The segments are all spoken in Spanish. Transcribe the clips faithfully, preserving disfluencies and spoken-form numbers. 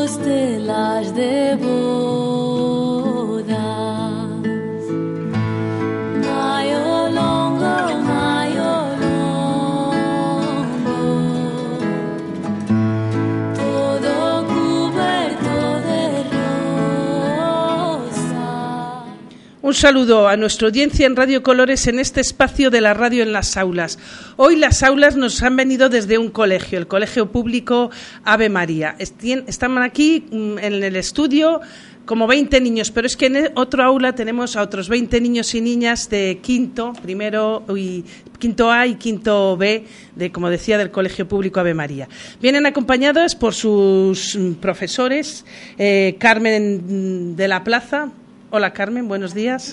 estelas de bodas. Mayo longo, mayo longo, todo cubierto de rosa. Un saludo a nuestra audiencia en Radio Colores en este espacio de la radio en las aulas. Hoy las aulas nos han venido desde un colegio, el Colegio Público Ave María. Están aquí en el estudio como veinte niños, pero es que en otro aula tenemos a otros veinte niños y niñas de quinto, primero y quinto A y quinto B, de, como decía, del Colegio Público Ave María. Vienen acompañados por sus profesores, eh, Carmen de la Plaza. Hola Carmen, buenos días.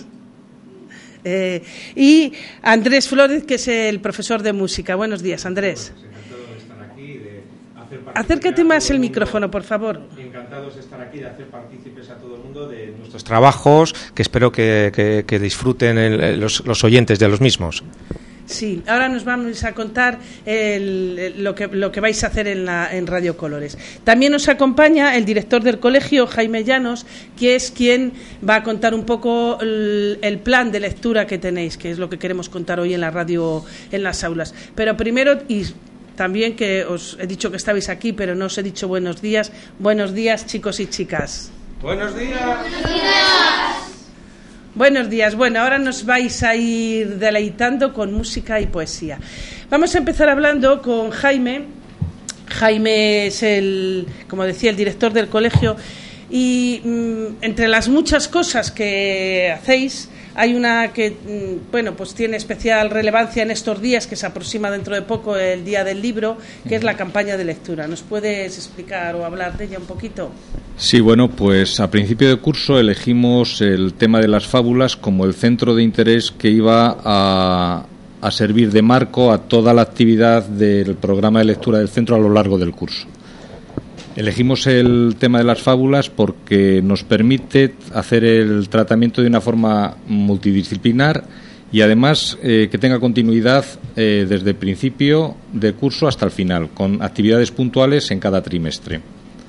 Eh, y Andrés Flores, que es el profesor de música. Buenos días, Andrés. Bueno, pues encantado de estar aquí, de hacer Acércate más el micrófono, por favor. Encantados de estar aquí, de hacer partícipes a todo el mundo de nuestros trabajos, que espero que, que, que disfruten el, los, los oyentes de los mismos. Sí, ahora nos vamos a contar el, el, lo, que, lo que vais a hacer en, la, en Radio Colores. También nos acompaña el director del colegio, Jaime Llanos, que es quien va a contar un poco el, el plan de lectura que tenéis, que es lo que queremos contar hoy en la radio, en las aulas. Pero primero, y también que os he dicho que estabais aquí, pero no os he dicho buenos días. Buenos días, chicos y chicas. ¡Buenos días! ¡Buenos días! Buenos días. Bueno, ahora nos vais a ir deleitando con música y poesía. Vamos a empezar hablando con Jaime. Jaime es el, como decía, el director del colegio y mmm, entre las muchas cosas que hacéis hay una que, mmm, bueno, pues tiene especial relevancia en estos días, que se aproxima dentro de poco el Día del Libro, que es la campaña de lectura. ¿Nos puedes explicar o hablar de ella un poquito? Sí, bueno, pues a principio de curso elegimos el tema de las fábulas como el centro de interés que iba a, a servir de marco a toda la actividad del programa de lectura del centro a lo largo del curso. Elegimos el tema de las fábulas porque nos permite hacer el tratamiento de una forma multidisciplinar y además eh, que tenga continuidad eh, desde el principio del curso hasta el final, con actividades puntuales en cada trimestre.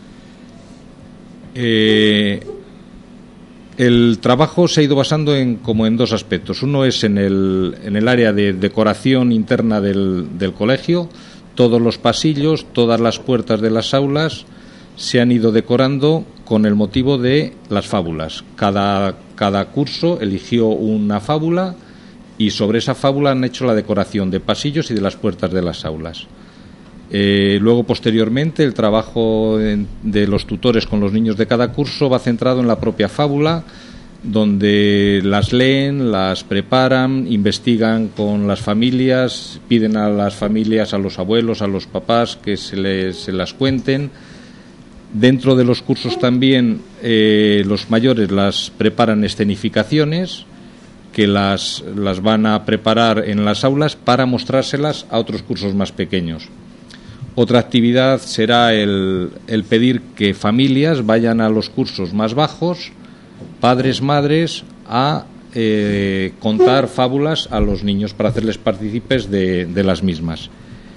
Eh, el trabajo se ha ido basando en como en dos aspectos. Uno es en el, en el área de decoración interna del, del colegio. Todos los pasillos, todas las puertas de las aulas se han ido decorando con el motivo de las fábulas. Cada, cada curso eligió una fábula y sobre esa fábula han hecho la decoración de pasillos y de las puertas de las aulas. Eh, luego, posteriormente, el trabajo de los tutores con los niños de cada curso va centrado en la propia fábula, donde las leen, las preparan, investigan con las familias, piden a las familias, a los abuelos, a los papás que se, les, se las cuenten. Dentro de los cursos también eh, los mayores las preparan escenificaciones, que las, las van a preparar en las aulas para mostrárselas a otros cursos más pequeños. Otra actividad será el, el pedir que familias vayan a los cursos más bajos, padres, madres, a eh, contar fábulas a los niños para hacerles partícipes de, de las mismas.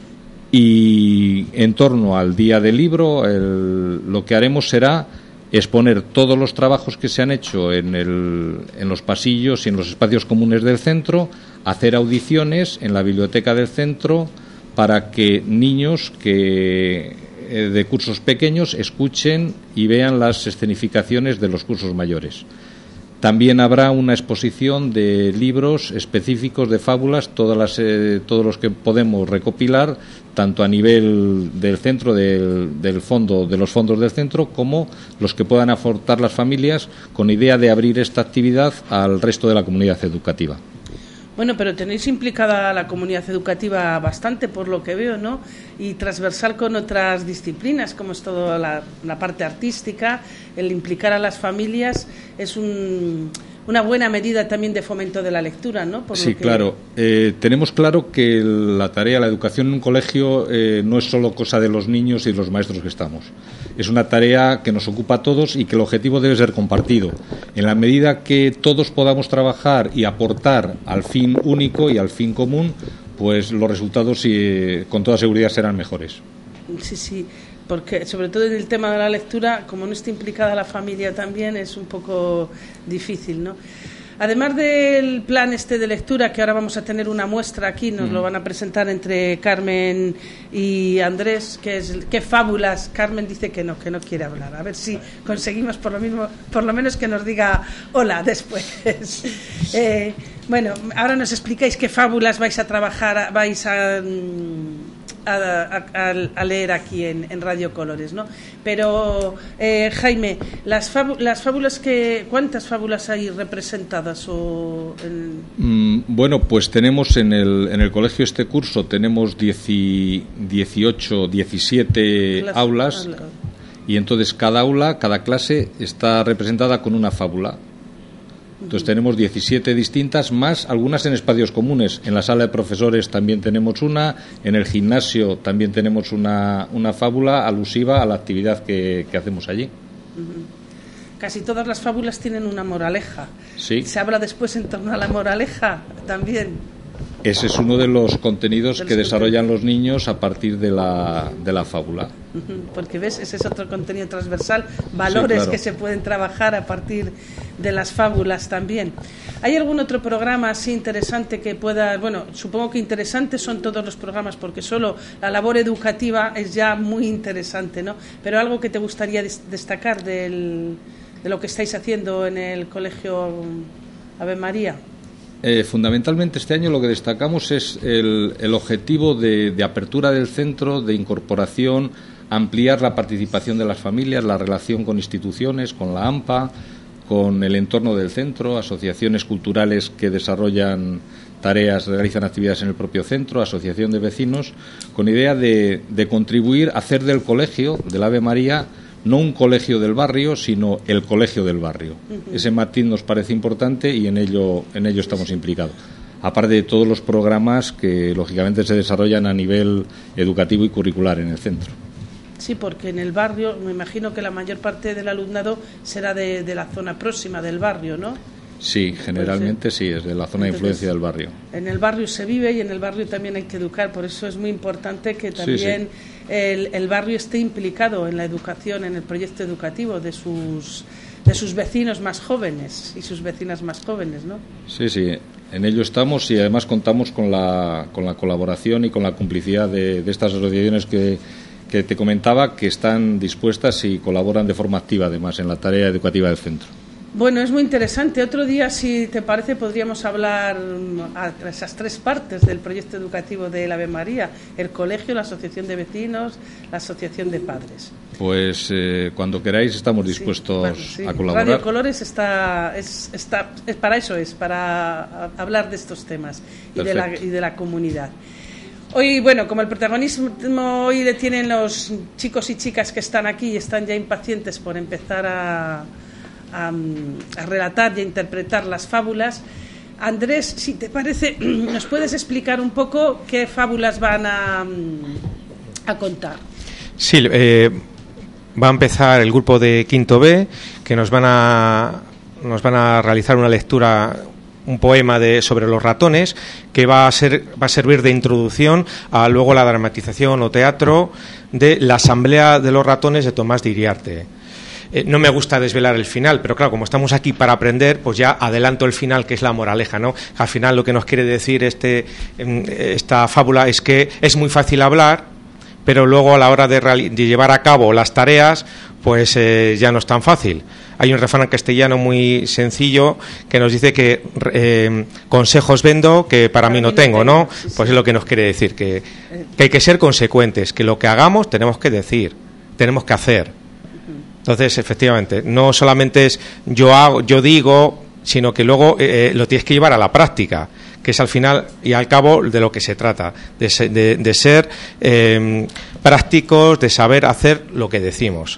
Y en torno al Día del Libro, el, lo que haremos será exponer todos los trabajos que se han hecho en, el, en los pasillos y en los espacios comunes del centro, hacer audiciones en la biblioteca del centro para que niños que eh, de cursos pequeños escuchen y vean las escenificaciones de los cursos mayores. También habrá una exposición de libros específicos de fábulas, todas las, eh, todos los que podemos recopilar, tanto a nivel del centro, del, del fondo, de los fondos del centro, como los que puedan aportar las familias, con idea de abrir esta actividad al resto de la comunidad educativa. Bueno, pero tenéis implicada a la comunidad educativa bastante, por lo que veo, ¿no? Y transversal con otras disciplinas, como es toda la, la parte artística. El implicar a las familias es un, una buena medida también de fomento de la lectura, ¿no? Por sí, lo que... claro. Eh, tenemos claro que la tarea, la educación en un colegio eh, no es solo cosa de los niños y los maestros que estamos. Es una tarea que nos ocupa a todos y que el objetivo debe ser compartido. En la medida que todos podamos trabajar y aportar al fin único y al fin común, pues los resultados eh, con toda seguridad serán mejores. Sí, sí, porque sobre todo en el tema de la lectura, como no está implicada la familia también, es un poco difícil, ¿no? Además del plan este de lectura, que ahora vamos a tener una muestra aquí, nos mm. lo van a presentar entre Carmen y Andrés, que es qué fábulas. Carmen dice que no, que no quiere hablar. A ver si conseguimos por lo mismo, por lo menos que nos diga hola después. eh, bueno, ahora nos explicáis qué fábulas vais a trabajar, vais a... A, a, a leer aquí en, en Radio Colores, ¿no? Pero eh, Jaime, las, fábu las fábulas que ¿cuántas fábulas hay representadas? O en... mm, bueno, pues tenemos en el en el colegio este curso tenemos dieciocho, diecisiete Clase, aulas habla. Y entonces cada aula, cada clase está representada con una fábula. Entonces tenemos diecisiete distintas, más algunas en espacios comunes. En la sala de profesores también tenemos una, en el gimnasio también tenemos una, una fábula alusiva a la actividad que, que hacemos allí. Casi todas las fábulas tienen una moraleja. Sí. ¿Se habla después en torno a la moraleja también? Ese es uno de los contenidos de los que desarrollan los niños a partir de la, de la fábula. Porque ves, ese es otro contenido transversal, valores sí, claro. que se pueden trabajar a partir de las fábulas también. ¿Hay algún otro programa así interesante que pueda, bueno, supongo que interesantes son todos los programas, porque solo la labor educativa es ya muy interesante, ¿no? Pero algo que te gustaría destacar del, de lo que estáis haciendo en el Colegio Ave María. Eh, fundamentalmente este año lo que destacamos es el, el objetivo de, de apertura del centro, de incorporación, ampliar la participación de las familias, la relación con instituciones, con la AMPA, con el entorno del centro, asociaciones culturales que desarrollan tareas, realizan actividades en el propio centro, asociación de vecinos, con idea de, de contribuir a hacer del colegio, del Ave María, no un colegio del barrio, sino el colegio del barrio. Uh-huh. Ese matiz nos parece importante y en ello, en ello estamos implicados. Aparte de todos los programas que, lógicamente, se desarrollan a nivel educativo y curricular en el centro. Sí, porque en el barrio, me imagino que la mayor parte del alumnado será de, de la zona próxima del barrio, ¿no? Sí, generalmente sí, es de la zona Entonces, de influencia del barrio. En el barrio se vive y en el barrio también hay que educar, por eso es muy importante que también sí, sí. El, el barrio esté implicado en la educación, en el proyecto educativo de sus, de sus vecinos más jóvenes y sus vecinas más jóvenes, ¿no? Sí, sí, en ello estamos y además contamos con la, con la colaboración y con la complicidad de, de estas asociaciones que, que te comentaba, que están dispuestas y colaboran de forma activa además en la tarea educativa del centro. Bueno, es muy interesante. Otro día, si te parece, podríamos hablar a esas tres partes del proyecto educativo de la Ave María: el colegio, la asociación de vecinos, la asociación de padres. Pues eh, cuando queráis estamos dispuestos sí, bueno, sí. a colaborar. Radio Colores está, es, está es para eso es, para hablar de estos temas y de, la, y de la comunidad. Hoy, bueno, como el protagonismo hoy le tienen los chicos y chicas que están aquí y están ya impacientes por empezar a... A, a relatar y a interpretar las fábulas. Andrés, si te parece, ¿nos puedes explicar un poco qué fábulas van a, a contar? Sí, eh, va a empezar el grupo de Quinto B, que nos van a, nos van a realizar una lectura, un poema de, sobre los ratones, que va a, ser, va a servir de introducción a luego la dramatización o teatro de La Asamblea de los Ratones de Tomás de Iriarte. Eh, no me gusta desvelar el final, pero claro, como estamos aquí para aprender, pues ya adelanto el final, que es la moraleja, ¿no? Al final lo que nos quiere decir este, esta fábula es que es muy fácil hablar, pero luego a la hora de, de llevar a cabo las tareas, pues eh, ya no es tan fácil. Hay un refrán castellano muy sencillo que nos dice que eh, consejos vendo que para, para mí no tengo, ¿no? Sí, sí. Pues es lo que nos quiere decir, que, que hay que ser consecuentes, que lo que hagamos tenemos que decir, tenemos que hacer. Entonces, efectivamente, no solamente es yo hago, yo digo, sino que luego eh, lo tienes que llevar a la práctica, que es al final y al cabo de lo que se trata, de, se, de, de ser eh, prácticos, de saber hacer lo que decimos.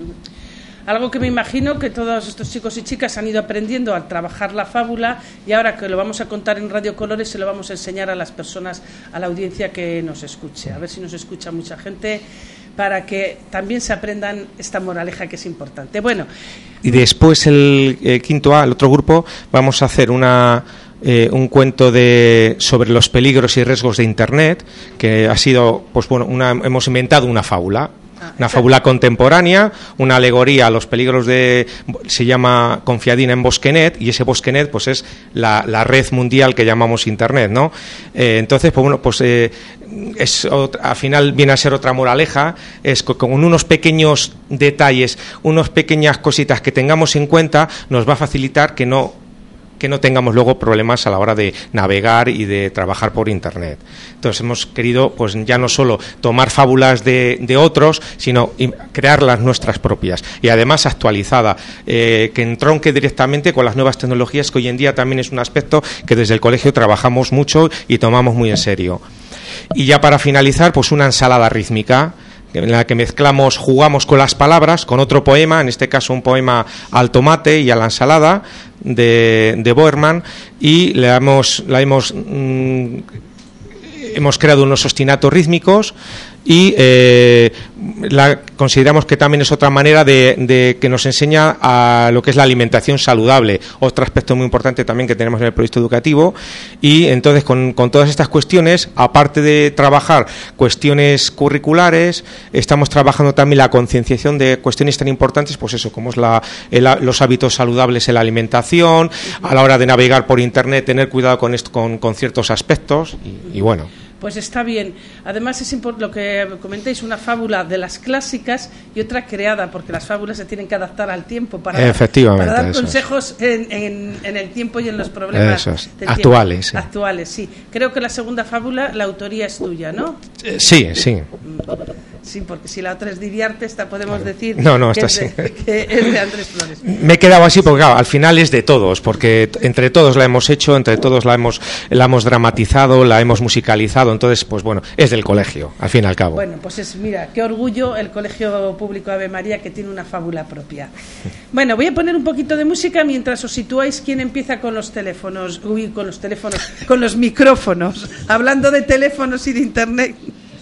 Algo que me imagino que todos estos chicos y chicas han ido aprendiendo al trabajar la fábula, y ahora que lo vamos a contar en Radio Colores se lo vamos a enseñar a las personas, a la audiencia que nos escuche, a ver si nos escucha mucha gente, para que también se aprendan esta moraleja que es importante. Bueno. Y después el eh, quinto A, el otro grupo, vamos a hacer una eh, un cuento de sobre los peligros y riesgos de Internet, que ha sido, pues bueno, una, hemos inventado una fábula. Una fábula contemporánea, una alegoría a los peligros de... se llama Confiadina en Bosquenet, y ese Bosquenet pues es la, la red mundial que llamamos Internet, ¿no? Eh, entonces, pues bueno, pues eh, es otra, al final viene a ser otra moraleja, es con, con unos pequeños detalles, unas pequeñas cositas que tengamos en cuenta, nos va a facilitar que no... que no tengamos luego problemas a la hora de navegar y de trabajar por Internet. Entonces hemos querido, pues ya no solo tomar fábulas de, de otros, sino crear las nuestras propias, y además actualizada, eh, que entronque directamente con las nuevas tecnologías, que hoy en día también es un aspecto que desde el colegio trabajamos mucho y tomamos muy en serio. Y ya para finalizar, pues una ensalada rítmica, en la que mezclamos, jugamos con las palabras, con otro poema, en este caso un poema al tomate y a la ensalada de, de Boerman, y le hemos, la hemos, mmm, hemos creado unos ostinatos rítmicos, y eh, la, consideramos que también es otra manera de, de que nos enseña a lo que es la alimentación saludable, otro aspecto muy importante también que tenemos en el proyecto educativo. Y entonces con, con todas estas cuestiones, aparte de trabajar cuestiones curriculares, estamos trabajando también la concienciación de cuestiones tan importantes, pues eso, como es la, el, los hábitos saludables en la alimentación, a la hora de navegar por Internet, tener cuidado con, esto, con, con ciertos aspectos, y, y bueno. Pues está bien. Además es lo que comentáis, una fábula de las clásicas y otra creada, porque las fábulas se tienen que adaptar al tiempo para, Efectivamente, para dar eso consejos en, en, en el tiempo y en los problemas es. del actuales. Sí. Actuales, sí. Creo que la segunda fábula, la autoría es tuya, ¿no? Eh, sí, sí. Sí, porque si la otra es de Iriarte, esta podemos claro. decir no, no, que, esta es de, sí. que es de Andrés Flores. Me he quedado así porque claro, al final es de todos, porque entre todos la hemos hecho, entre todos la hemos, la hemos dramatizado, la hemos musicalizado, entonces pues bueno, es del colegio, al fin y al cabo. Bueno, pues es, mira, qué orgullo el Colegio Público Ave María, que tiene una fábula propia. Bueno, voy a poner un poquito de música mientras os situáis quién empieza con los teléfonos, uy, con los teléfonos, con los micrófonos, hablando de teléfonos y de Internet.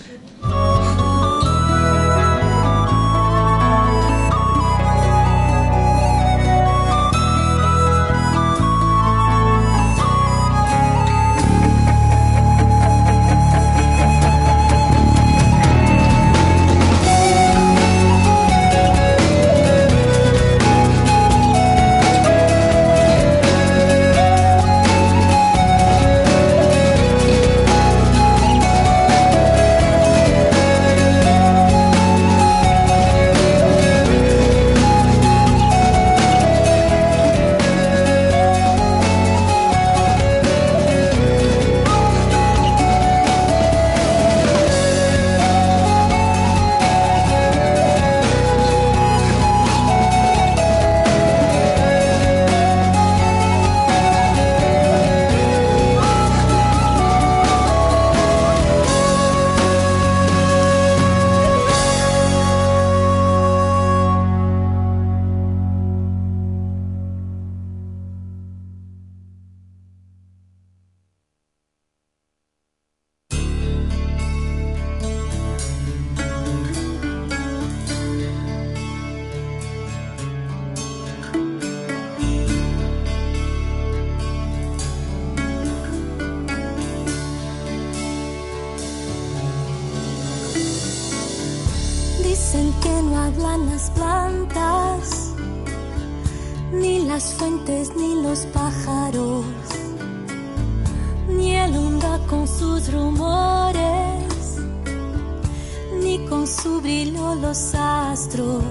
Dicen que no hablan las plantas, ni las fuentes, ni los pájaros, ni el onda con sus rumores, ni con su brillo los astros.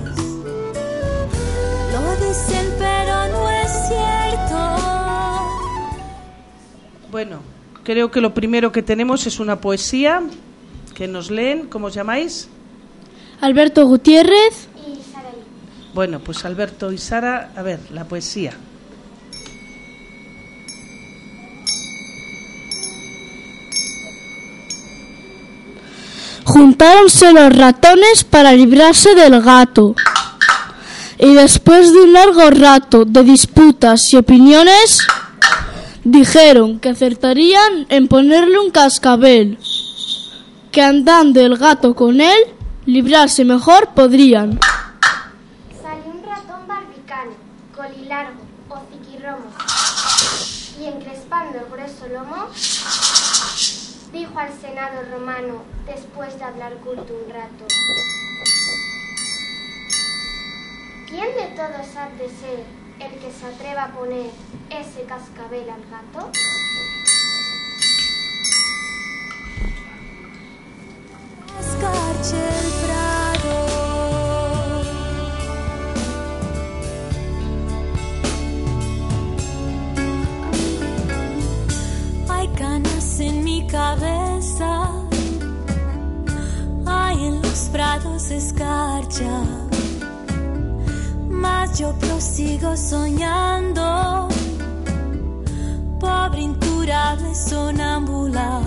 Lo dicen, pero no es cierto. Bueno, creo que lo primero que tenemos es una poesía que nos leen. ¿Cómo os llamáis? Alberto Gutiérrez Y Sara. Bueno, pues Alberto y Sara, a ver, la poesía. Juntáronse los ratones para librarse del gato. Y después de un largo rato de disputas y opiniones, dijeron que acertarían en ponerle un cascabel, que andando el gato con él, librarse mejor podrían. Salió un ratón barbicano, colilargo, hociquirromo, Y encrespando el grueso lomo, dijo al Senado romano, después de hablar culto un rato: ¿quién de todos ha de ser el que se atreva a poner ese cascabel al gato? Escarche el prado, hay canas en mi cabeza, hay en los prados escarcha, mas yo prosigo soñando, pobre incurable sonámbula,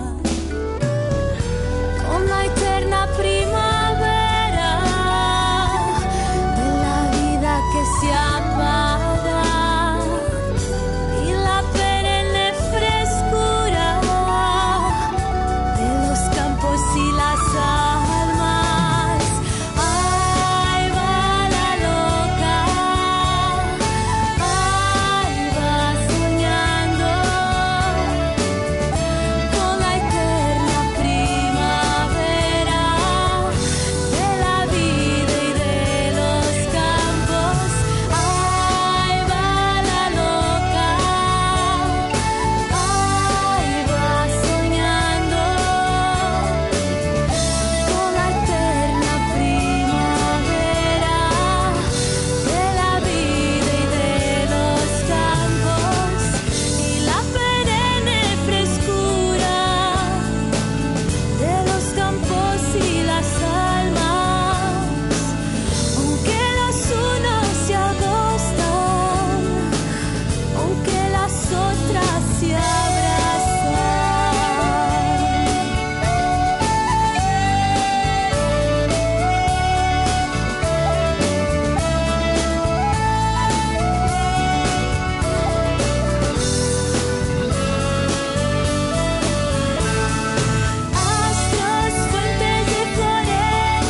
con la eterna primavera de la vida que se apaga y la perenne frescura de los campos y las almas. Ahí va la loca, ahí va soñando con la eterna primavera de la vida y de los campos. Ahí va la loca, ahí va soñando con la eterna primavera de la vida y de los campos y la perenne frescura de los campos y las almas. Aunque los unos se agostan, aunque las otras se abrazan. Astros, fuentes de flores,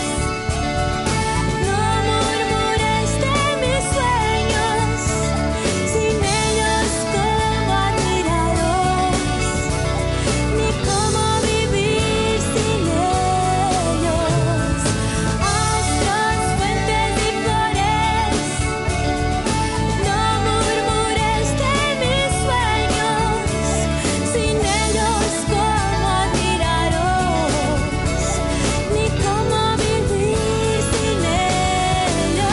no murmures de mis sueños, sin ellos cómo admirarlos, ni cómo vivir sin ellos. Astros, fuentes de flores, no murmures de mis sueños, sin ellos cómo admirarlos, ni cómo vivir sin ellos.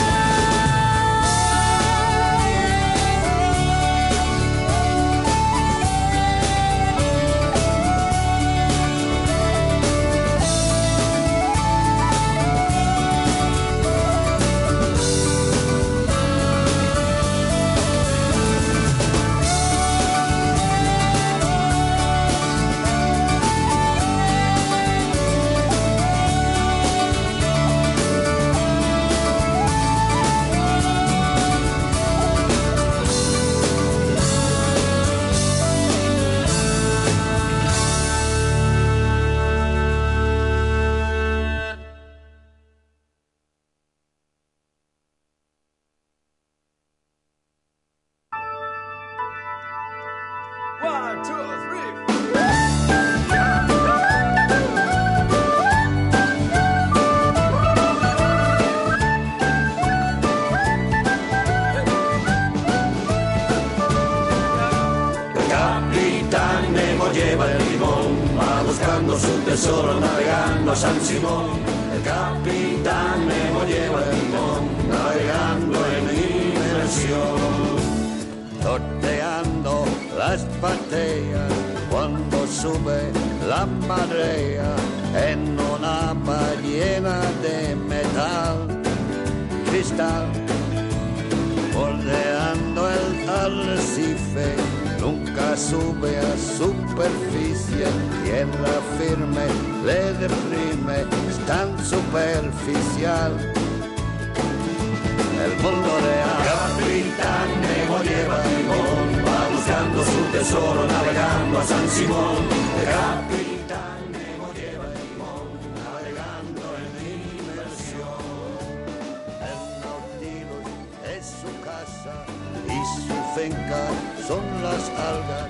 Capitán Nemo lleva el timón, va buscando su tesoro navegando a San Simón. El Capitán Nemo lleva el timón, navegando en inmersión. Sorteando las bateas cuando sube la marea en una ballena de metal, cristal, bordeando el arrecife. Nunca sube a superficie, tierra firme le deprime, es tan superficial el mundo real. Capitán Nemo lleva timón, va buscando su tesoro navegando a San Simón. Capitán Nemo lleva timón, navegando en inmersión. El Nautilus es su casa y su hacen caer son las algas.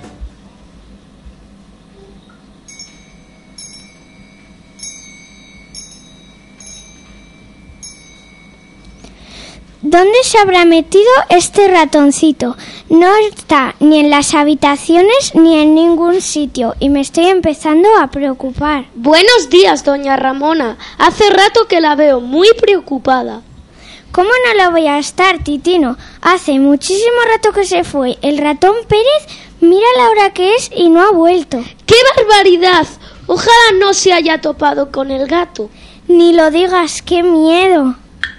¿Dónde se habrá metido este ratoncito? No está ni en las habitaciones ni en ningún sitio y me estoy empezando a preocupar. Buenos días, doña Ramona. Hace rato que la veo muy preocupada. ¿Cómo no lo voy a estar, Titino? Hace muchísimo rato que se fue el ratón Pérez. Mira la hora que es y no ha vuelto. ¡Qué barbaridad! Ojalá no se haya topado con el gato. Ni lo digas, qué miedo.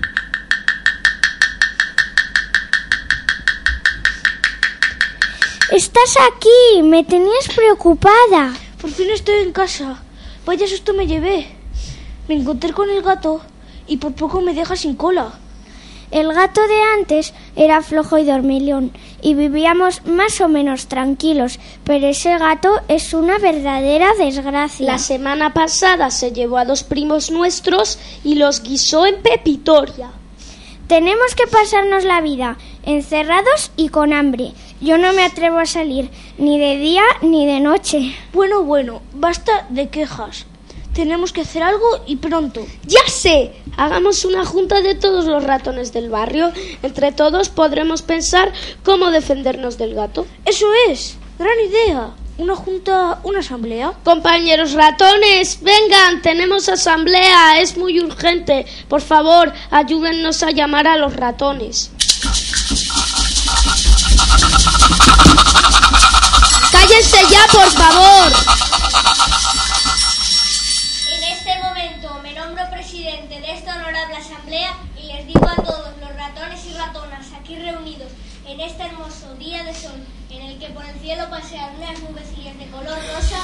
Estás aquí, me tenías preocupada. Por fin estoy en casa. Vaya susto me llevé. Me encontré con el gato y por poco me deja sin cola. El gato de antes era flojo y dormilón y vivíamos más o menos tranquilos, pero ese gato es una verdadera desgracia. La semana pasada se llevó a dos primos nuestros y los guisó en pepitoria. Tenemos que pasarnos la vida encerrados y con hambre. Yo no me atrevo a salir, ni de día ni de noche. Bueno, bueno, basta de quejas. Tenemos que hacer algo y pronto. ¡Ya sé! Hagamos una junta de todos los ratones del barrio. Entre todos podremos pensar cómo defendernos del gato. ¡Eso es! ¡Gran idea! Una junta, una asamblea. Compañeros ratones, vengan, tenemos asamblea, es muy urgente. Por favor, ayúdennos a llamar a los ratones. ¡Cállense ya, por favor! En este momento me nombro presidente de esta honorable asamblea y les digo a todos los ratones y ratonas aquí reunidos en este hermoso día de sol en el que por el cielo pasean unas nubecillas de color rosa.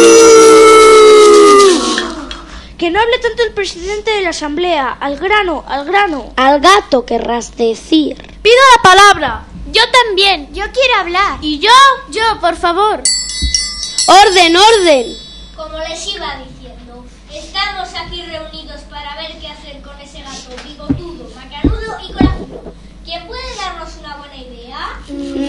Que no hable tanto el presidente de la asamblea. Al grano, al grano. Al gato querrás decir. Pido la palabra. Yo también. Yo quiero hablar. ¿Y yo? Yo, por favor. ¡Orden, orden! Como les iba diciendo, estamos aquí reunidos para ver qué hacer con ese gato bigotudo, macanudo y corajudo. ¿Quién puede darnos una buena idea?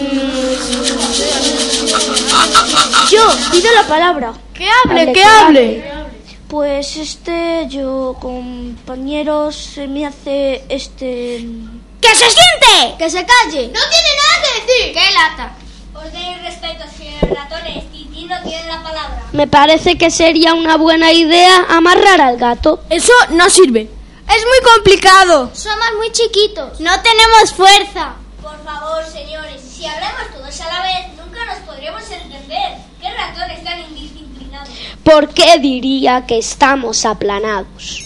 Yo, pido la palabra. ¡Que hable, hable que hable! hable. Pues este, yo, compañeros, se me hace este... ¡Que se siente! ¡Que se calle! ¡No tiene nada que decir! ¡Qué lata! Orden y respeto, señores ratones. Titino tiene la palabra. Me parece que sería una buena idea amarrar al gato. Eso no sirve. Es muy complicado. Somos muy chiquitos. No tenemos fuerza. Por favor, señores, si hablamos todos a la vez, nunca nos podremos entender. ¿Qué ratones tan indisciplinados? ¿Por qué diría que estamos aplanados?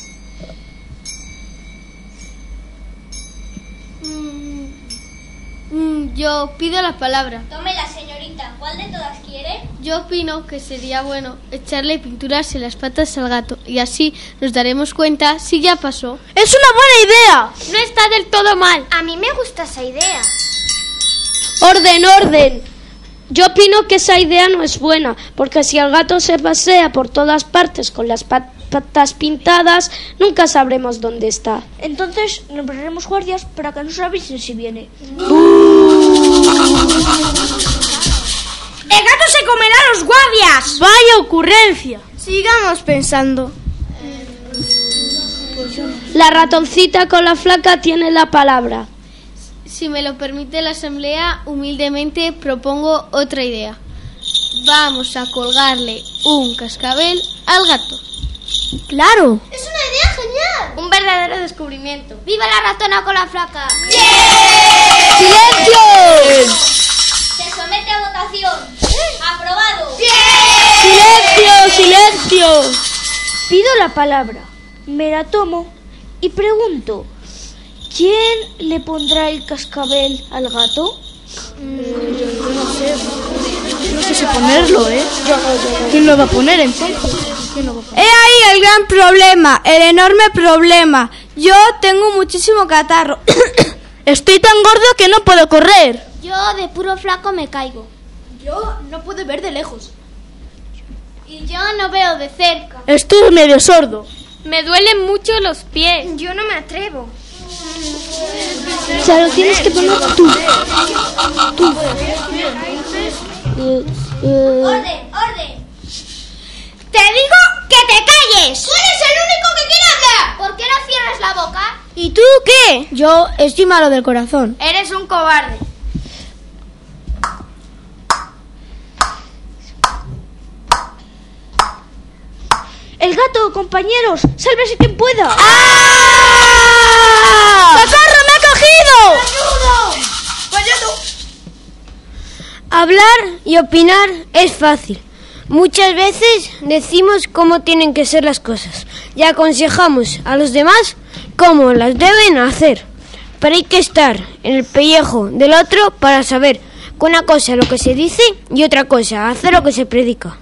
Yo pido la palabra. Tómela, señorita. ¿Cuál de todas quiere? Yo opino que sería bueno echarle pinturas en las patas al gato y así nos daremos cuenta si ya pasó. ¡Es una buena idea! No está del todo mal. A mí me gusta esa idea. ¡Orden, orden! Yo opino que esa idea no es buena, porque si el gato se pasea por todas partes con las patas pintadas, nunca sabremos dónde está. Entonces nombraremos guardias para que nos avisen si viene. ¡El gato se comerá a los guardias! ¡Vaya ocurrencia! Sigamos pensando. La ratoncita con la flaca tiene la palabra. Si me lo permite la asamblea, humildemente propongo otra idea. Vamos a colgarle un cascabel al gato. ¡Claro! ¡Es una idea genial! Un verdadero descubrimiento. ¡Viva la ratona con la flaca! ¡Yeah! ¡Silencio! Se somete a votación. ¡Aprobado! ¡Silencio! ¡Silencio! Pido la palabra, me la tomo y pregunto, ¿quién le pondrá el cascabel al gato? Mm, yo no sé. No sé si ponerlo, ¿eh? Yo no, yo no. ¿Quién lo va a poner entonces? He ahí el gran problema, el enorme problema. Yo tengo muchísimo catarro. Estoy tan gordo que no puedo correr. Yo de puro flaco me caigo. Yo no puedo ver de lejos. Y yo no veo de cerca. Estoy medio sordo. Me duelen mucho los pies. Yo no me atrevo. Se lo tienes que poner tú. Tú. ¡Orden, orden! ¡Te digo que te calles! ¡Tú eres el único que quiere hablar! ¿Por qué no cierras la boca? ¿Y tú qué? Yo estoy malo del corazón. Eres un cobarde. El gato, compañeros, sálvese quien pueda. ¡Ah! ¡Socorro, me ha cogido! ¡Ayudo! Hablar y opinar es fácil. Muchas veces decimos cómo tienen que ser las cosas y aconsejamos a los demás cómo las deben hacer. Pero hay que estar en el pellejo del otro para saber que una cosa es lo que se dice y otra cosa hacer lo que se predica.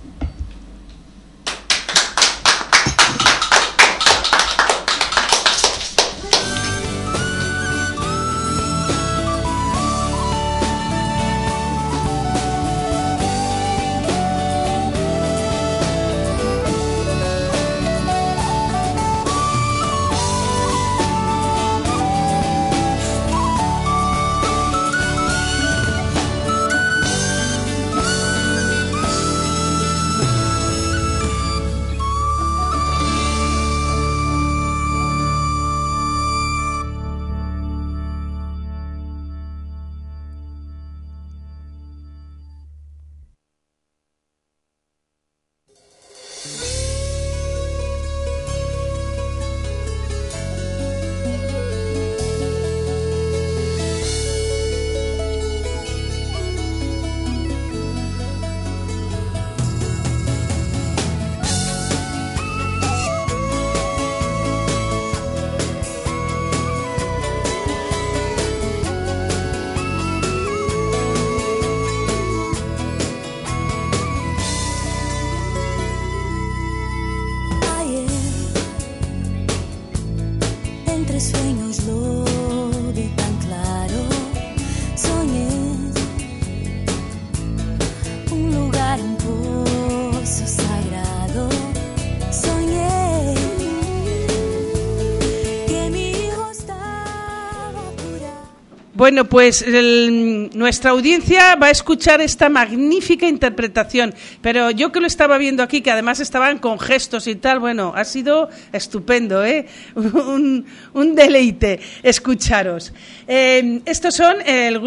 Bueno, pues el, nuestra audiencia va a escuchar esta magnífica interpretación, pero yo que lo estaba viendo aquí, que además estaban con gestos y tal, bueno, ha sido estupendo, ¿eh? Un, un deleite escucharos. Eh, estos son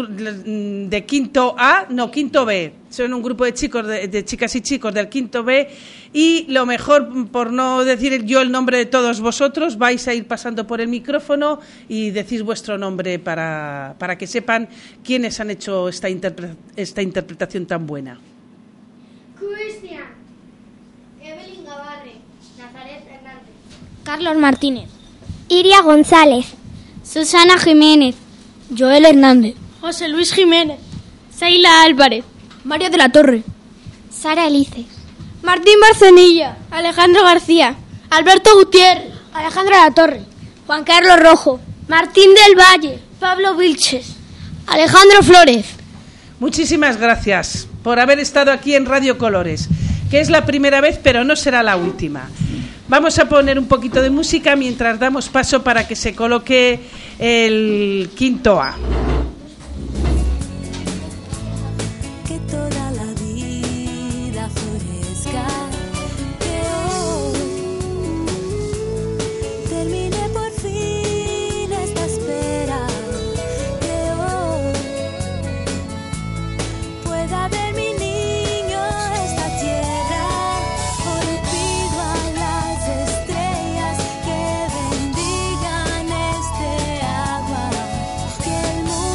el, de quinto A, no, quinto B. Son un grupo de chicos, de, de chicas y chicos del quinto B, y lo mejor, por no decir yo el nombre de todos vosotros, vais a ir pasando por el micrófono y decís vuestro nombre para, para que sepan quiénes han hecho esta, interpre, esta interpretación tan buena. Cristian, Evelyn Gavarre, Nazaret Hernández, Carlos Martínez, Iria González, Susana Jiménez, Joel Hernández, José Luis Jiménez, Seila Álvarez, María de la Torre, Sara Elice, Martín Barcenilla, Alejandro García, Alberto Gutiérrez, Alejandra de la Torre, Juan Carlos Rojo, Martín del Valle, Pablo Vilches, Alejandro Flores. Muchísimas gracias por haber estado aquí en Radio Colores, que es la primera vez, pero no será la última. Vamos a poner un poquito de música mientras damos paso para que se coloque el quinto A. Que toda la vida florezca, que hoy termine por fin esta espera, que hoy pueda ver mi niño esta tierra. Hoy pido a las estrellas que bendigan este agua, que el mundo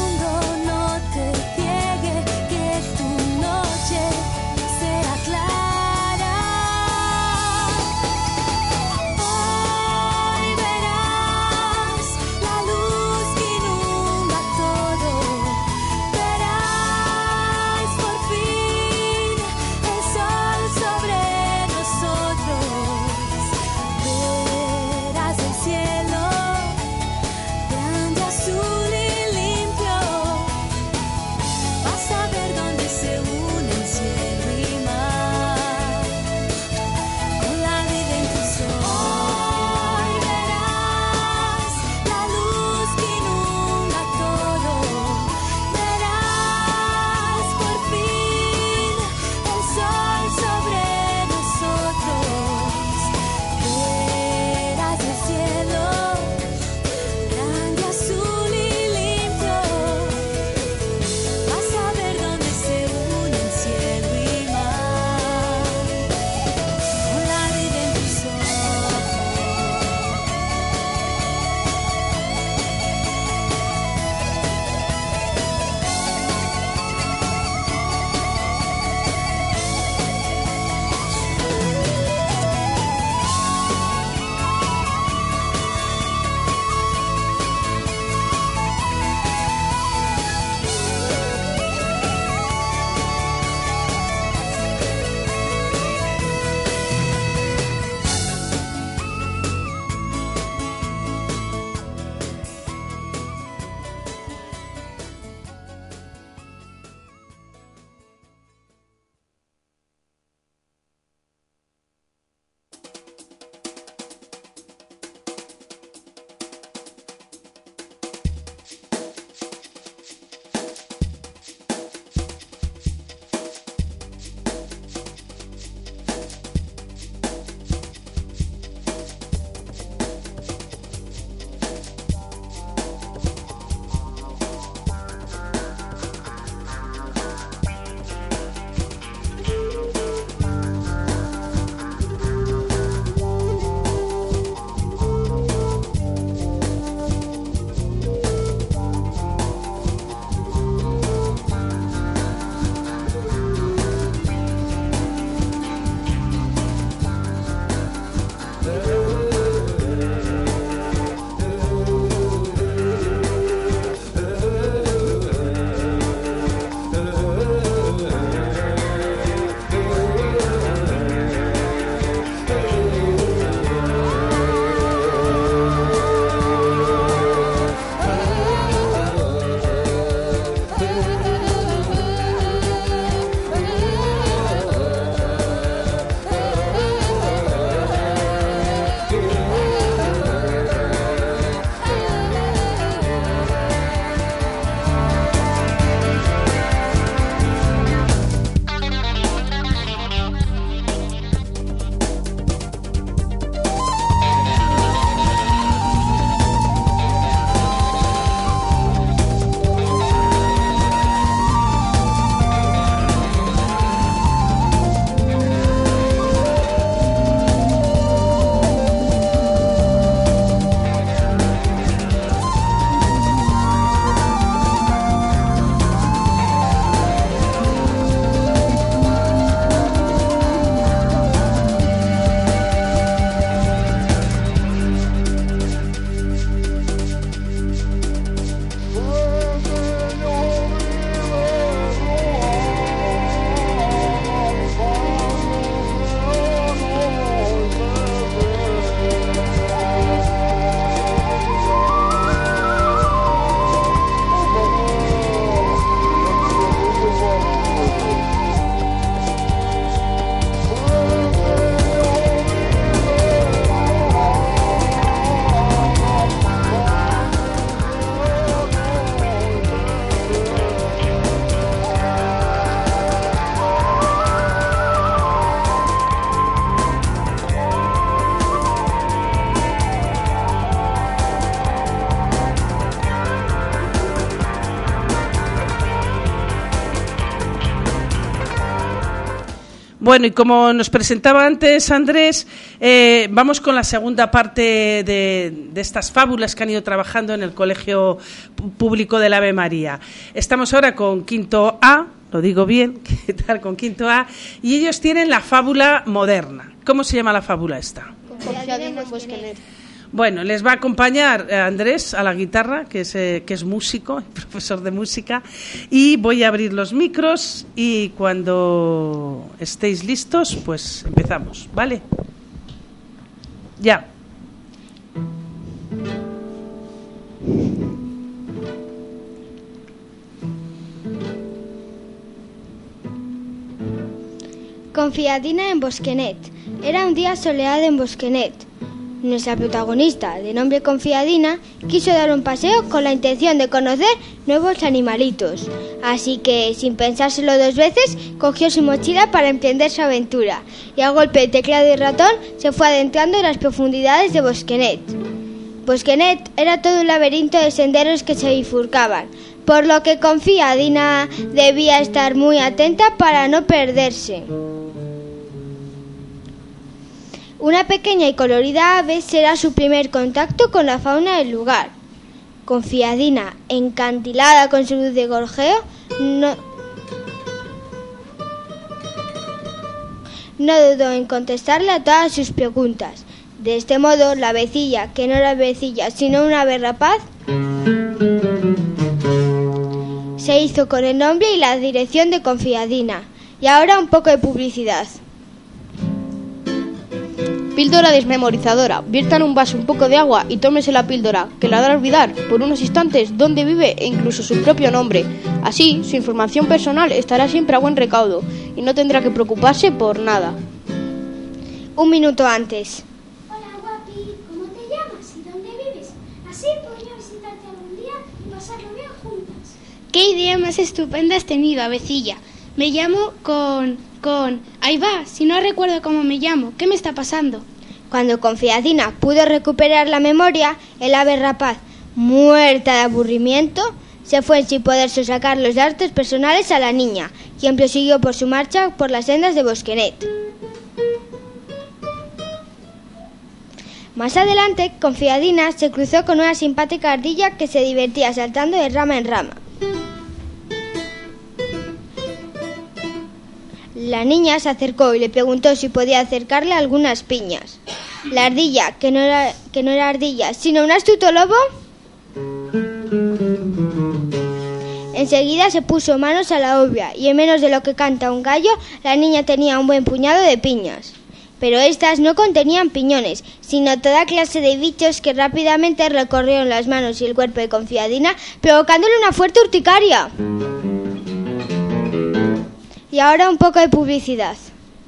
Bueno, y como nos presentaba antes Andrés, eh, vamos con la segunda parte de, de estas fábulas que han ido trabajando en el Colegio Público del Ave María. Estamos ahora con quinto A, lo digo bien, ¿qué tal? Con quinto A, y ellos tienen la fábula moderna. ¿Cómo se llama la fábula esta? Confiadina en Bosquenet. Bueno, les va a acompañar Andrés a la guitarra, que es, eh, que es músico, profesor de música, y voy a abrir los micros y cuando estéis listos, pues empezamos, ¿vale? Ya. Confiadina en Bosquenet. Era un día soleado en Bosquenet. Nuestra protagonista, de nombre Confiadina, quiso dar un paseo con la intención de conocer nuevos animalitos. Así que, sin pensárselo dos veces, cogió su mochila para emprender su aventura y a golpe de teclado y ratón se fue adentrando en las profundidades de Bosquenet. Bosquenet era todo un laberinto de senderos que se bifurcaban, por lo que Confiadina debía estar muy atenta para no perderse. Una pequeña y colorida ave será su primer contacto con la fauna del lugar. Confiadina, encantilada con su luz de gorjeo, no, no dudó en contestarle a todas sus preguntas. De este modo, la avecilla, que no era avecilla sino una ave rapaz, se hizo con el nombre y la dirección de Confiadina. Y ahora un poco de publicidad. Píldora desmemorizadora. Vierta en un vaso un poco de agua y tómese la píldora, que le hará olvidar por unos instantes dónde vive e incluso su propio nombre. Así, su información personal estará siempre a buen recaudo y no tendrá que preocuparse por nada. Un minuto antes. Hola, guapi. ¿Cómo te llamas y dónde vives? Así podría visitarte algún día y pasarlo bien juntas. ¿Qué idea más estupenda has tenido, avecilla? Me llamo con... con... Ahí va, si no recuerdo cómo me llamo. ¿Qué me está pasando? Cuando Confiadina pudo recuperar la memoria, el ave rapaz, muerta de aburrimiento, se fue sin poder sosacar los datos personales a la niña, quien prosiguió por su marcha por las sendas de Bosquenet. Más adelante, Confiadina se cruzó con una simpática ardilla que se divertía saltando de rama en rama. La niña se acercó y le preguntó si podía acercarle algunas piñas. La ardilla, que no era, que no era ardilla, sino un astuto lobo, enseguida se puso manos a la obra y en menos de lo que canta un gallo, la niña tenía un buen puñado de piñas. Pero estas no contenían piñones, sino toda clase de bichos que rápidamente recorrieron las manos y el cuerpo de Confiadina, provocándole una fuerte urticaria. Y ahora un poco de publicidad.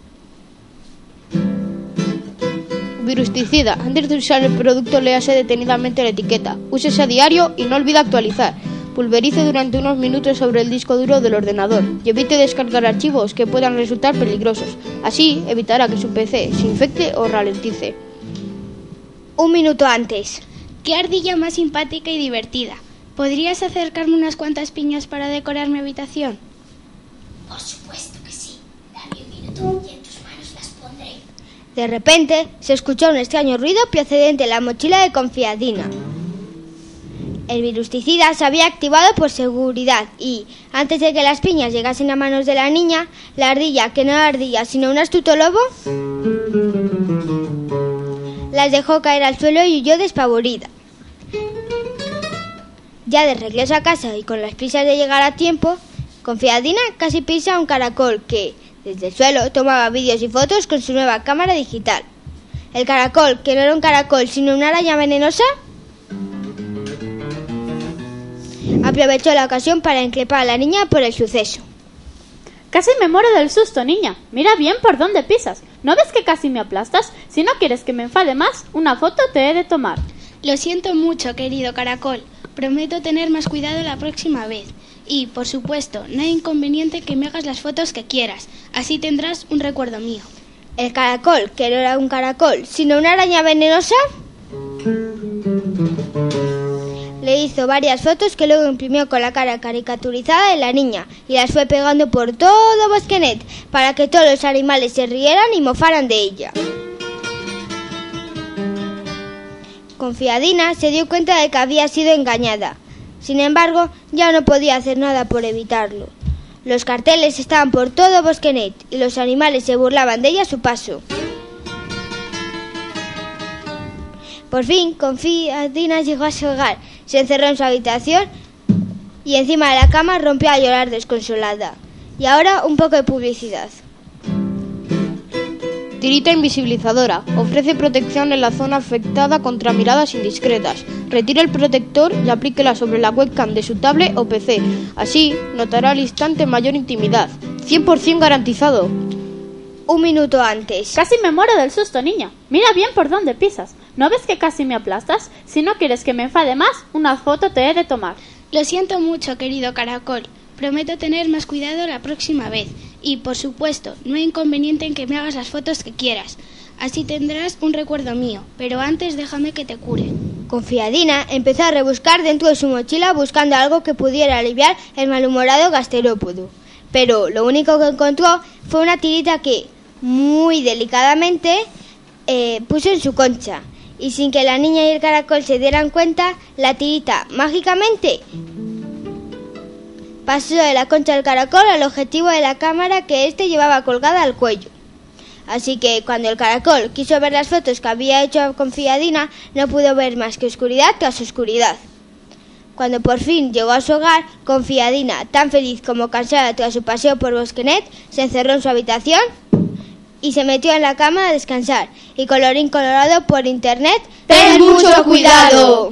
Virusticida. Antes de usar el producto, léase detenidamente la etiqueta. Úsese a diario y no olvide actualizar. Pulverice durante unos minutos sobre el disco duro del ordenador y evite descargar archivos que puedan resultar peligrosos. Así evitará que su P C se infecte o ralentice. Un minuto antes. ¡Qué ardilla más simpática y divertida! ¿Podrías acercarme unas cuantas piñas para decorar mi habitación? Por supuesto que sí. Dame un minuto y en tus manos las pondré. De repente se escuchó un extraño ruido procedente de la mochila de Confiadina. El virusticida se había activado por seguridad y, antes de que las piñas llegasen a manos de la niña, la ardilla, que no era ardilla sino un astuto lobo, las dejó caer al suelo y huyó despavorida. Ya de regreso a casa y con las prisas de llegar a tiempo, Confiadina casi pisa a un caracol que, desde el suelo, tomaba vídeos y fotos con su nueva cámara digital. El caracol, que no era un caracol sino una araña venenosa, aprovechó la ocasión para increpar a la niña por el suceso. Casi me muero del susto, niña. Mira bien por dónde pisas. ¿No ves que casi me aplastas? Si no quieres que me enfade más, una foto te he de tomar. Lo siento mucho, querido caracol. Prometo tener más cuidado la próxima vez. Y, por supuesto, no hay inconveniente que me hagas las fotos que quieras. Así tendrás un recuerdo mío. El caracol, que no era un caracol, sino una araña venenosa, le le hizo varias fotos que luego imprimió con la cara caricaturizada de la niña y las fue pegando por todo Bosquenet para que todos los animales se rieran y mofaran de ella. Confiadina se dio cuenta de que había sido engañada. Sin embargo, ya no podía hacer nada por evitarlo. Los carteles estaban por todo Bosquenet y los animales se burlaban de ella a su paso. Por fin, Confiadina llegó a su hogar, se encerró en su habitación y encima de la cama rompió a llorar desconsolada. Y ahora un poco de publicidad. Tirita invisibilizadora. Ofrece protección en la zona afectada contra miradas indiscretas. Retire el protector y aplíquela sobre la webcam de su tablet o P C. Así notará al instante mayor intimidad. cien por ciento garantizado. Un minuto antes. Casi me muero del susto, niña. Mira bien por dónde pisas. ¿No ves que casi me aplastas? Si no quieres que me enfade más, una foto te he de tomar. Lo siento mucho, querido caracol. Prometo tener más cuidado la próxima vez. Y, por supuesto, no hay inconveniente en que me hagas las fotos que quieras. Así tendrás un recuerdo mío. Pero antes déjame que te cure. Confiadina empezó a rebuscar dentro de su mochila buscando algo que pudiera aliviar el malhumorado gasterópodo. Pero lo único que encontró fue una tirita que, muy delicadamente, eh, puso en su concha. Y sin que la niña y el caracol se dieran cuenta, la tirita mágicamente pasó de la concha del caracol al objetivo de la cámara que éste llevaba colgada al cuello. Así que cuando el caracol quiso ver las fotos que había hecho Confiadina, no pudo ver más que oscuridad tras oscuridad. Cuando por fin llegó a su hogar, Confiadina, tan feliz como cansada tras su paseo por Bosquenet, se encerró en su habitación y se metió en la cama a descansar. Y colorín colorado, por internet, ¡ten mucho cuidado!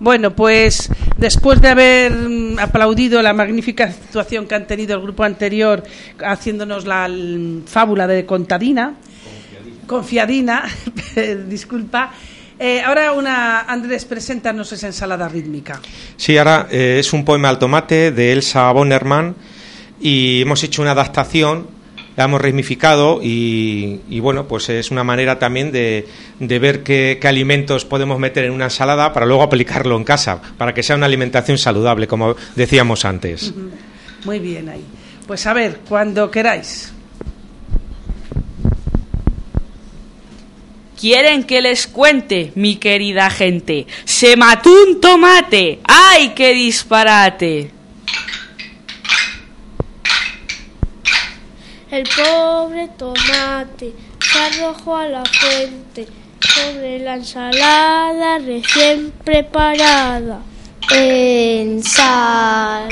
Bueno, pues después de haber aplaudido la magnífica actuación que han tenido el grupo anterior haciéndonos la fábula de Contadina, Confiadina, disculpa, eh, ahora una Andrés, preséntanos esa ensalada rítmica. Sí, ahora eh, es un poema al tomate de Elsa Bonnerman y hemos hecho una adaptación, la hemos ritmificado y, y bueno, pues es una manera también de, de ver qué, qué alimentos podemos meter en una ensalada para luego aplicarlo en casa, para que sea una alimentación saludable, como decíamos antes. Uh-huh. Muy bien ahí. Pues a ver, cuando queráis. ¿Quieren que les cuente, mi querida gente? ¡Se mató un tomate! ¡Ay, qué disparate! El pobre tomate se arrojó a la fuente sobre la ensalada recién preparada. Ensalada,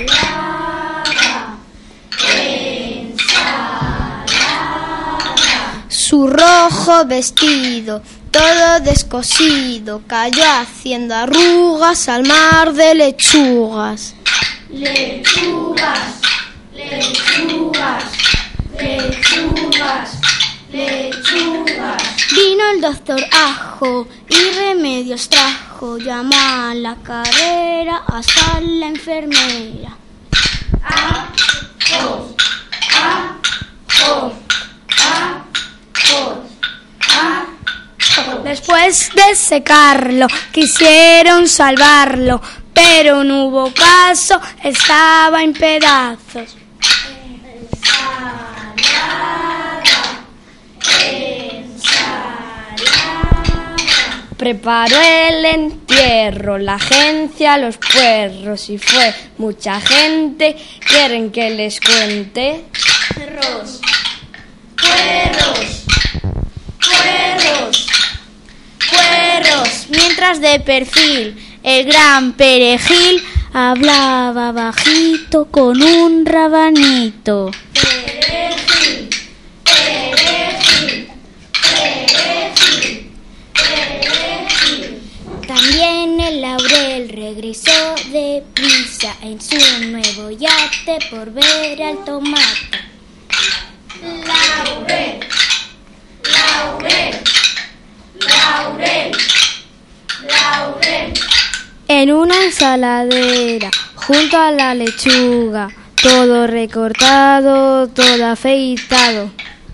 ensalada. Su rojo vestido, todo descosido, cayó haciendo arrugas al mar de lechugas. Lechugas, lechugas. Lechugas, lechugas. Vino el doctor Ajo y remedios trajo, llamó a la carrera hasta la enfermera. Ajos, ajos, ajos, ajos. Después de secarlo, quisieron salvarlo, pero no hubo caso, estaba en pedazos. Preparó el entierro, la agencia, los puerros y fue mucha gente. ¿Quieren que les cuente? Puerros, puerros, puerros, puerros. Mientras de perfil el gran perejil hablaba bajito con un rabanito. Perejil, perejil, perejil, perejil. También el laurel regresó deprisa en su nuevo yate por ver al tomate. Laurel, laurel, laurel, laurel. En una ensaladera, junto a la lechuga, todo recortado, todo afeitado.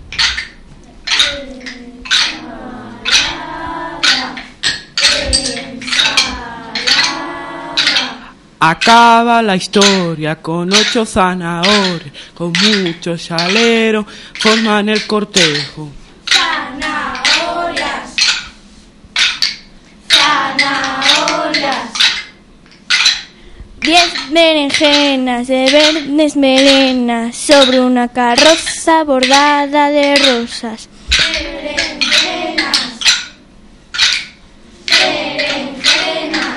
Acaba la historia con ocho zanahorias, con mucho salero, forman el cortejo. Zanahorias, zanahorias. Diez berenjenas de verdes melenas sobre una carroza bordada de rosas. Berenjenas, berenjenas.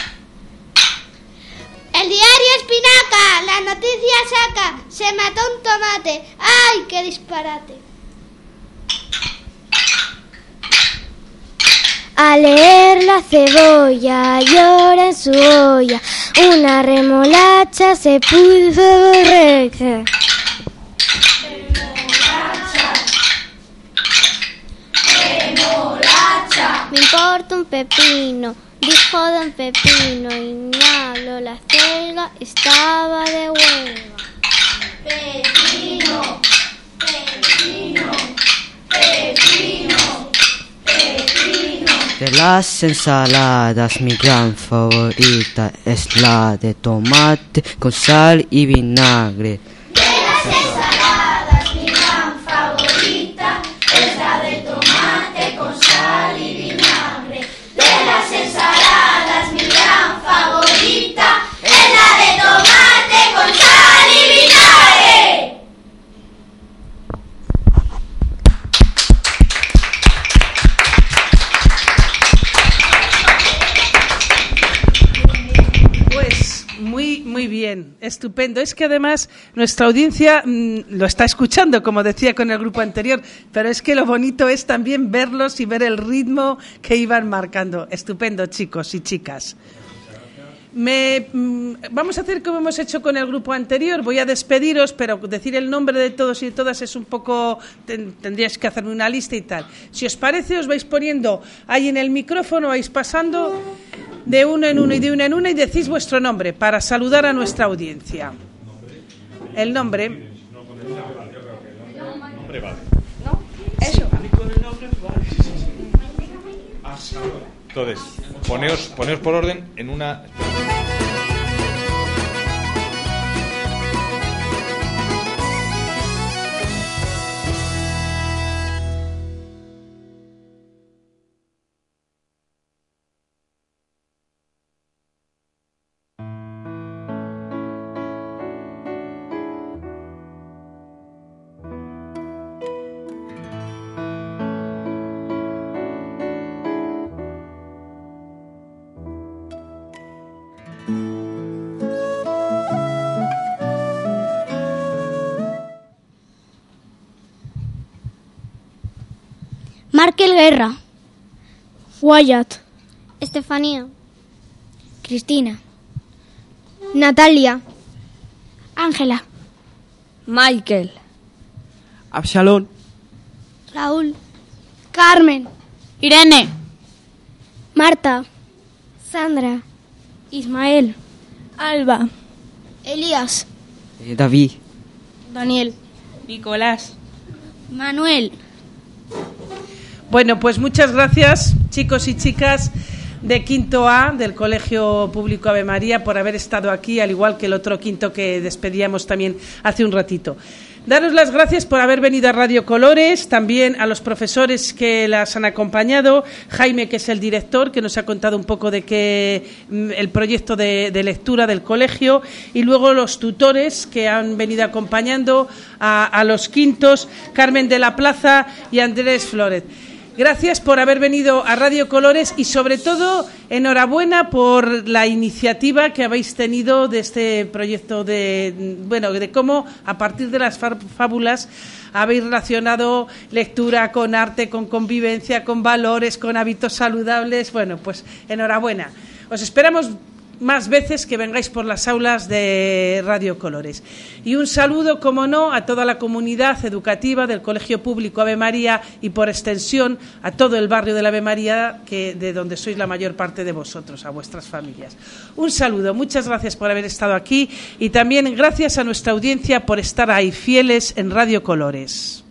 El diario Espinaca, la noticia saca, se mató un tomate. ¡Ay, qué disparate! A leer la cebolla, llora en su olla, una remolacha se puso borracha. Remolacha, remolacha. Me importa un pepino, dijo don Pepino, y Ñalo la celga estaba de huelga. Pepino, pepino, pepino, pepino. De las ensaladas mi gran favorita es la de tomate con sal y vinagre. De las ensaladas mi gran favorita es la de tomate con sal y vinagre. De las ensaladas mi gran favorita es la de tomate con sal y vinagre. Pues muy, muy bien, estupendo. Es que además nuestra audiencia mmm, lo está escuchando, como decía con el grupo anterior, pero es que lo bonito es también verlos y ver el ritmo que iban marcando. Estupendo, chicos y chicas. Me, vamos a hacer como hemos hecho con el grupo anterior. Voy a despediros, pero decir el nombre de todos y de todas es un poco... Ten, tendríais que hacerme una lista y tal. Si os parece, os vais poniendo ahí en el micrófono, vais pasando de uno en uno y de una en una y decís vuestro nombre para saludar a nuestra audiencia. El nombre. Nombre vale. ¿No? Eso. Entonces, poneos, poneos por orden en una... Markel Guerra. Wyatt. Estefanía. Cristina. Natalia. Ángela. Michael. Absalón. Raúl. Carmen. Irene. Marta. Sandra. Ismael. Alba. Elías. Eh, David. Daniel. Nicolás. Manuel. Bueno, pues muchas gracias, chicos y chicas de quinto A del Colegio Público Ave María, por haber estado aquí, al igual que el otro quinto que despedíamos también hace un ratito. Daros las gracias por haber venido a Radio Colores, también a los profesores que las han acompañado, Jaime, que es el director, que nos ha contado un poco de qué el proyecto de, de lectura del colegio, y luego los tutores que han venido acompañando a, a los quintos, Carmen de la Plaza y Andrés Flórez. Gracias por haber venido a Radio Colores y, sobre todo, enhorabuena por la iniciativa que habéis tenido de este proyecto de, bueno, de cómo a partir de las fábulas habéis relacionado lectura con arte, con convivencia, con valores, con hábitos saludables. Bueno, pues enhorabuena. Os esperamos más veces que vengáis por las aulas de Radio Colores. Y un saludo, como no, a toda la comunidad educativa del Colegio Público Ave María y, por extensión, a todo el barrio de la Ave María, que de donde sois la mayor parte de vosotros, a vuestras familias. Un saludo, muchas gracias por haber estado aquí y también gracias a nuestra audiencia por estar ahí fieles en Radio Colores.